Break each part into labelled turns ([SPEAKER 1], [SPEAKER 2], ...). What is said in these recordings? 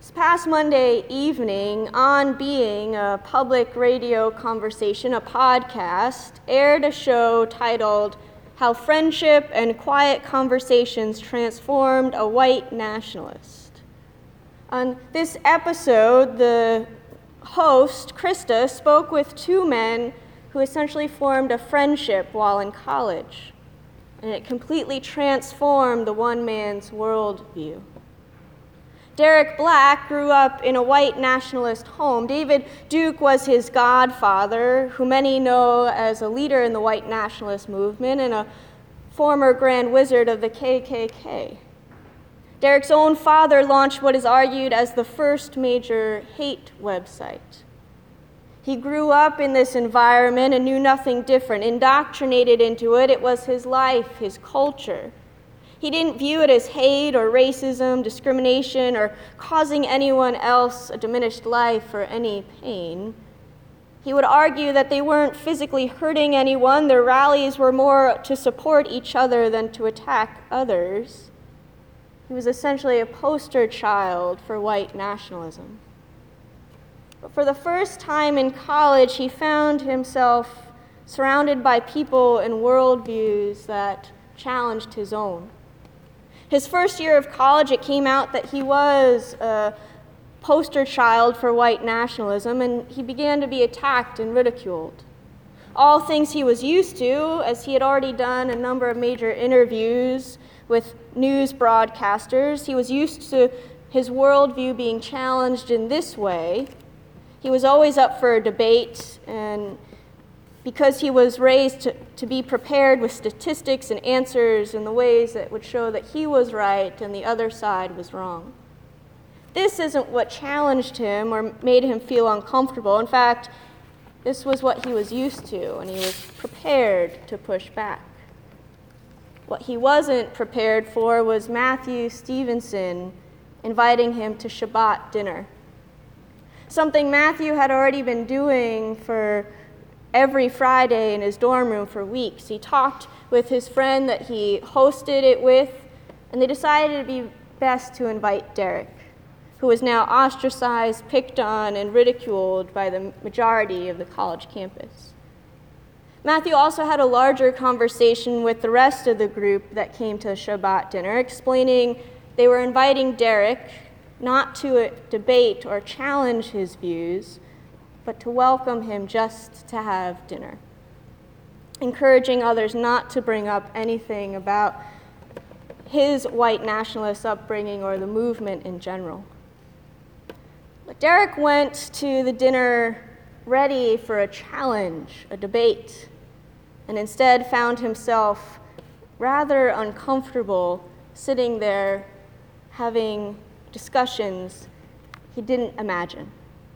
[SPEAKER 1] This past Monday evening, On Being, a public radio conversation, a podcast, aired a show titled How Friendship and Quiet Conversations Transformed a White Nationalist. On this episode, the host, Krista, spoke with two men who essentially formed a friendship while in college, and it completely transformed the one man's worldview. Derek Black grew up in a white nationalist home. David Duke was his godfather, who many know as a leader in the white nationalist movement and a former Grand Wizard of the KKK. Derek's own father launched what is argued as the first major hate website. He grew up in this environment and knew nothing different, indoctrinated into it. It was his life, his culture. He didn't view it as hate or racism, discrimination, or causing anyone else a diminished life or any pain. He would argue that they weren't physically hurting anyone. Their rallies were more to support each other than to attack others. He was essentially a poster child for white nationalism. But for the first time in college, he found himself surrounded by people and worldviews that challenged his own. His first year of college, it came out that he was a poster child for white nationalism, and he began to be attacked and ridiculed. All things he was used to, as he had already done a number of major interviews with news broadcasters. He was used to his worldview being challenged in this way. He was always up for a debate, and because he was raised to be prepared with statistics and answers in the ways that would show that he was right and the other side was wrong. This isn't what challenged him or made him feel uncomfortable. In fact, this was what he was used to, and he was prepared to push back. What he wasn't prepared for was Matthew Stevenson inviting him to Shabbat dinner. Something Matthew had already been doing for every Friday in his dorm room for weeks. He talked with his friend that he hosted it with, and they decided it'd be best to invite Derek, who was now ostracized, picked on, and ridiculed by the majority of the college campus. Matthew also had a larger conversation with the rest of the group that came to Shabbat dinner, explaining they were inviting Derek not to debate or challenge his views, but to welcome him just to have dinner, encouraging others not to bring up anything about his white nationalist upbringing or the movement in general. But Derek went to the dinner ready for a challenge, a debate, and instead found himself rather uncomfortable sitting there having discussions he didn't imagine.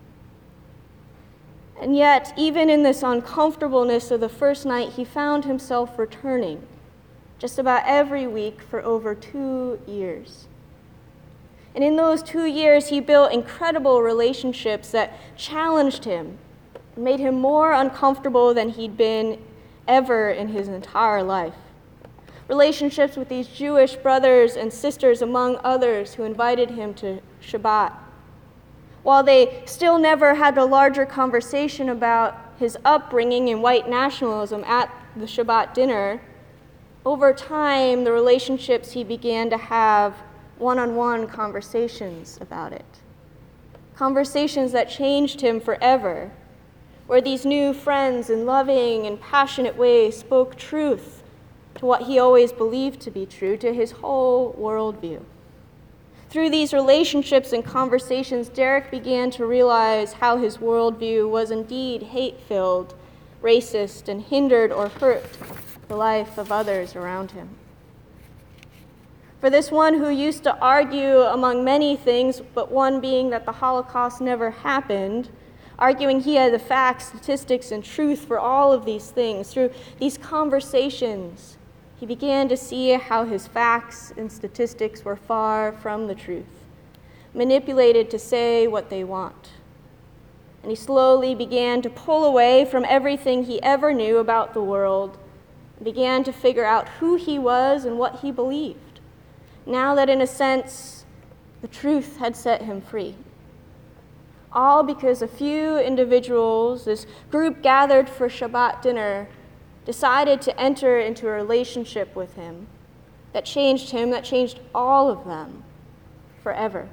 [SPEAKER 1] And yet, even in this uncomfortableness of the first night, he found himself returning just about every week for over 2 years. And in those 2 years, he built incredible relationships that challenged him, made him more uncomfortable than he'd been ever in his entire life. Relationships with these Jewish brothers and sisters, among others, who invited him to Shabbat. While they still never had a larger conversation about his upbringing in white nationalism at the Shabbat dinner, over time, the relationships he began to have one-on-one conversations about it. Conversations that changed him forever, where these new friends in loving and passionate ways spoke truth to what he always believed to be true, to his whole worldview. Through these relationships and conversations, Derek began to realize how his worldview was indeed hate-filled, racist, and hindered or hurt the life of others around him. For this one who used to argue among many things, but one being that the Holocaust never happened, arguing he had the facts, statistics, and truth for all of these things, through these conversations, he began to see how his facts and statistics were far from the truth, manipulated to say what they want. And he slowly began to pull away from everything he ever knew about the world, and began to figure out who he was and what he believed. Now that, in a sense, The truth had set him free. All because a few individuals, this group gathered for Shabbat dinner, decided to enter into a relationship with him, that changed all of them forever.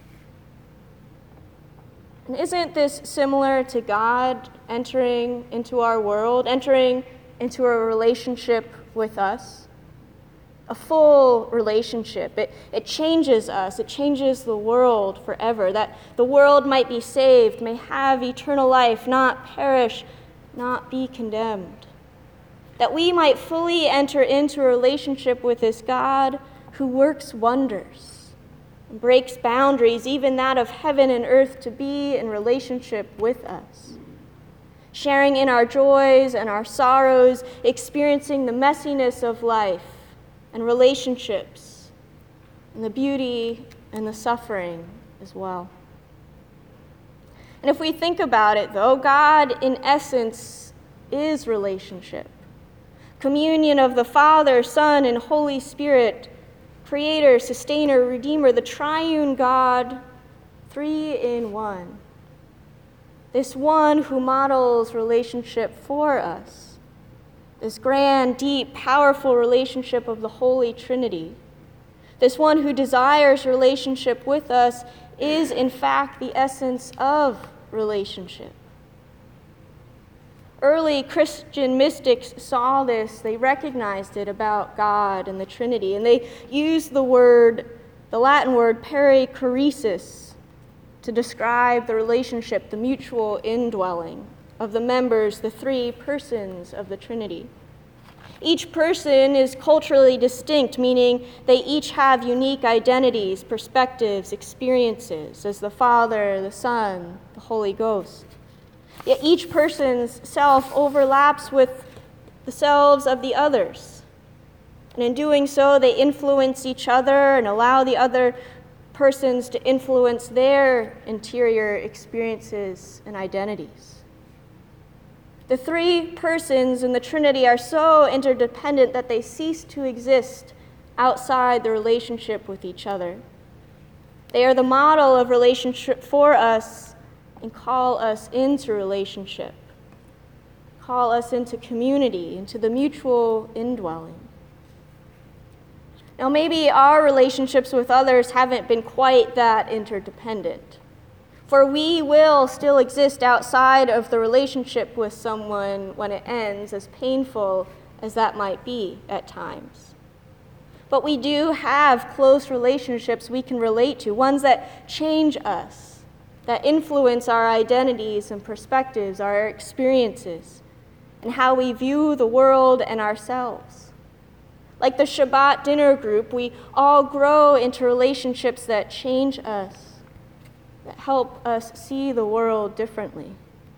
[SPEAKER 1] And isn't this similar to God entering into our world, entering into a relationship with us? A full relationship. It changes us. It changes the world forever, that the world might be saved, may have eternal life, not perish, not be condemned. That we might fully enter into a relationship with this God who works wonders and breaks boundaries, even that of heaven and earth, to be in relationship with us, sharing in our joys and our sorrows, experiencing the messiness of life and relationships, and the beauty and the suffering as well. And if we think about it, though, God in essence is relationship. Communion of the Father, Son, and Holy Spirit, Creator, Sustainer, Redeemer, the triune God, three in one. This one who models relationship for us. This grand, deep, powerful relationship of the Holy Trinity. This one who desires relationship with us is, in fact, the essence of relationship. Early Christian mystics saw this, they recognized it about God and the Trinity, and they used the Latin word perichoresis, to describe the relationship, the mutual indwelling of the members, the three persons of the Trinity. Each person is culturally distinct, meaning they each have unique identities, perspectives, experiences, as the Father, the Son, the Holy Ghost. Yet each person's self overlaps with the selves of the others. And in doing so, they influence each other and allow the other persons to influence their interior experiences and identities. The three persons in the Trinity are so interdependent that they cease to exist outside the relationship with each other. They are the model of relationship for us and call us into relationship, call us into community, into the mutual indwelling. Now, maybe our relationships with others haven't been quite that interdependent, for we will still exist outside of the relationship with someone when it ends, as painful as that might be at times. But we do have close relationships we can relate to, ones that change us, that influence our identities and perspectives, our experiences, and how we view the world and ourselves. Like the Shabbat dinner group, we all grow into relationships that change us, that help us see the world differently.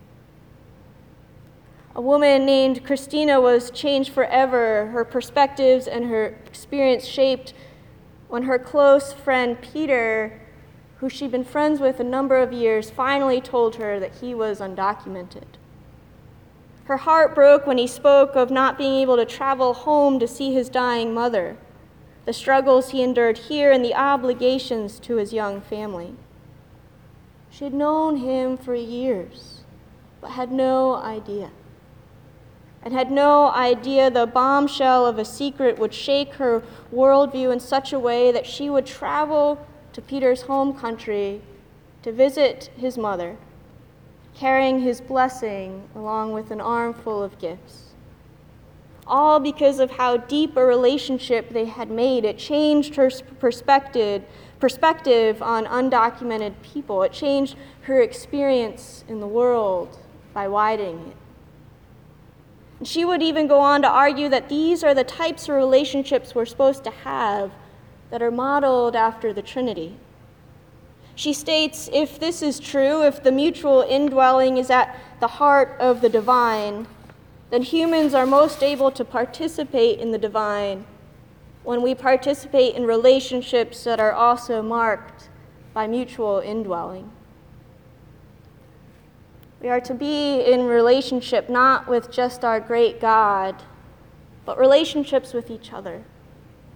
[SPEAKER 1] A woman named Christina was changed forever, her perspectives and her experience shaped when her close friend Peter, who she'd been friends with a number of years, finally told her that he was undocumented. Her heart broke when he spoke of not being able to travel home to see his dying mother, the struggles he endured here, and the obligations to his young family. She had known him for years, but had no idea. And had no idea the bombshell of a secret would shake her worldview in such a way that she would travel to Peter's home country to visit his mother, carrying his blessing along with an armful of gifts. All because of how deep a relationship they had made. It changed her perspective on undocumented people. It changed her experience in the world by widening it. And she would even go on to argue that these are the types of relationships we're supposed to have that are modeled after the Trinity. She states, if this is true, if the mutual indwelling is at the heart of the divine, then humans are most able to participate in the divine when we participate in relationships that are also marked by mutual indwelling. We are to be in relationship not with just our great God, but relationships with each other.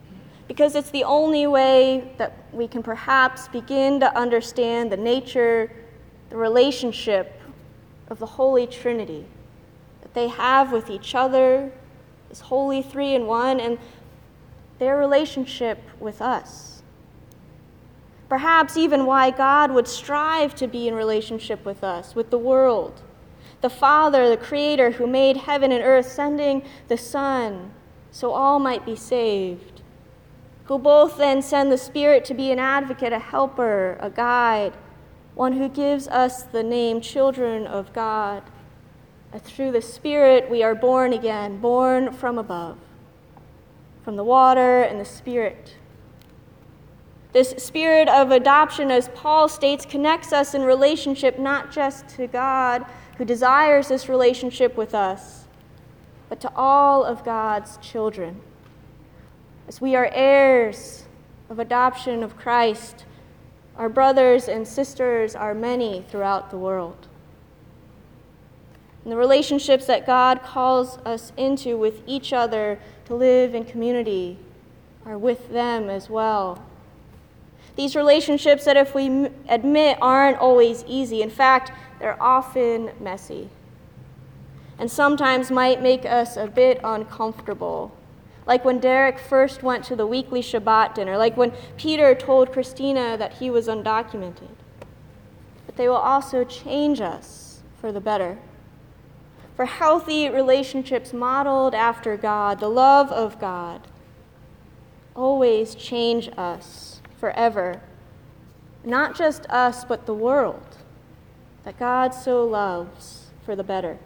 [SPEAKER 1] because it's the only way that we can perhaps begin to understand the nature, the relationship of the Holy Trinity that they have with each other, this Holy Three in One, and their relationship with us. Perhaps even why God would strive to be in relationship with us, with the world. The Father, the Creator who made heaven and earth, sending the Son so all might be saved, who both then send the Spirit to be an advocate, a helper, a guide, one who gives us the name children of God. And through the Spirit we are born again, born from above, from the water and the Spirit. This spirit of adoption, as Paul states, connects us in relationship not just to God, who desires this relationship with us, but to all of God's children. As we are heirs of adoption of Christ, our brothers and sisters are many throughout the world. And the relationships that God calls us into with each other to live in community are with them as well. These relationships that, if we admit, aren't always easy. In fact, they're often messy, and sometimes might make us a bit uncomfortable. Like when Derek first went to the weekly Shabbat dinner, like when Peter told Christina that he was undocumented. But they will also change us for the better. For healthy relationships modeled after God, the love of God, always change us forever. Not just us, but the world that God so loves for the better.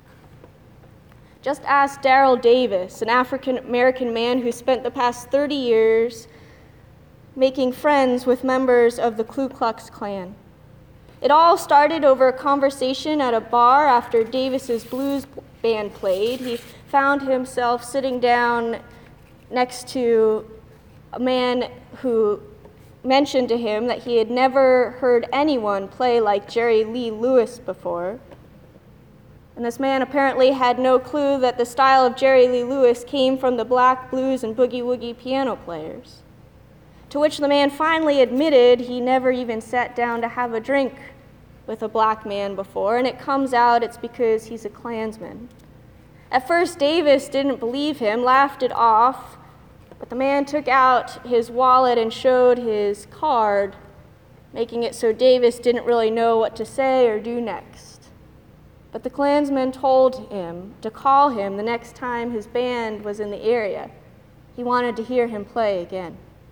[SPEAKER 1] Just ask Daryl Davis, an African-American man who spent the past 30 years making friends with members of the Ku Klux Klan. It all started over a conversation at a bar after Davis's blues band played. He found himself sitting down next to a man who mentioned to him that he had never heard anyone play like Jerry Lee Lewis before. And this man apparently had no clue that the style of Jerry Lee Lewis came from the black blues and boogie-woogie piano players. To which the man finally admitted he never even sat down to have a drink with a black man before, and it comes out it's because he's a Klansman. At first, Davis didn't believe him, laughed it off, but the man took out his wallet and showed his card, making it so Davis didn't really know what to say or do next. But the Klansman told him to call him the next time his band was in the area. He wanted to hear him play again.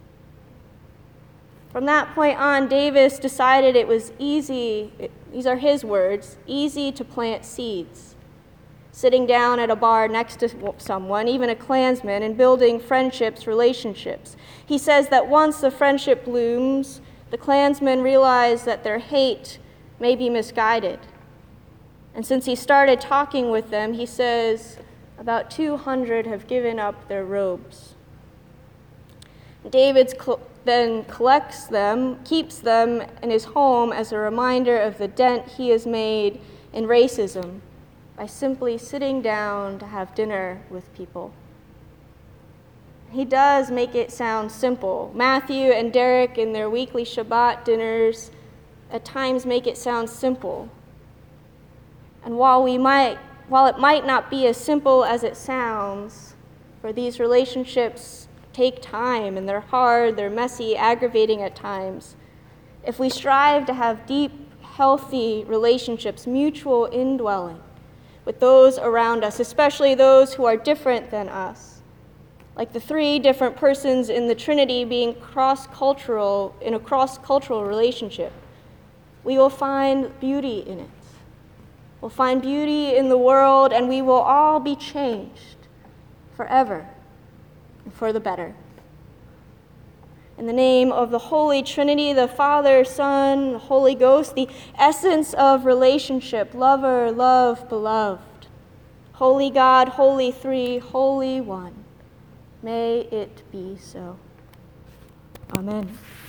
[SPEAKER 1] From that point on, Davis decided it was easy, these are his words, easy to plant seeds. Sitting down at a bar next to someone, even a Klansman, and building friendships, relationships. He says that once the friendship blooms, the Klansmen realize that their hate may be misguided. And since he started talking with them, he says about 200 have given up their robes. David then collects them, keeps them in his home as a reminder of the dent he has made in racism by simply sitting down to have dinner with people. He does make it sound simple. Matthew and Derek in their weekly Shabbat dinners at times make it sound simple. And while it might not be as simple as it sounds, for these relationships take time and they're hard, they're messy, aggravating at times. If we strive to have deep, healthy relationships, mutual indwelling with those around us, especially those who are different than us, like the three different persons in the Trinity being cross-cultural, in a cross-cultural relationship, we will find beauty in it. We'll find beauty in the world, and we will all be changed forever and for the better. In the name of the Holy Trinity, the Father, Son, the Holy Ghost, the essence of relationship, lover, love, beloved, Holy God, Holy Three, Holy One, may it be so. Amen.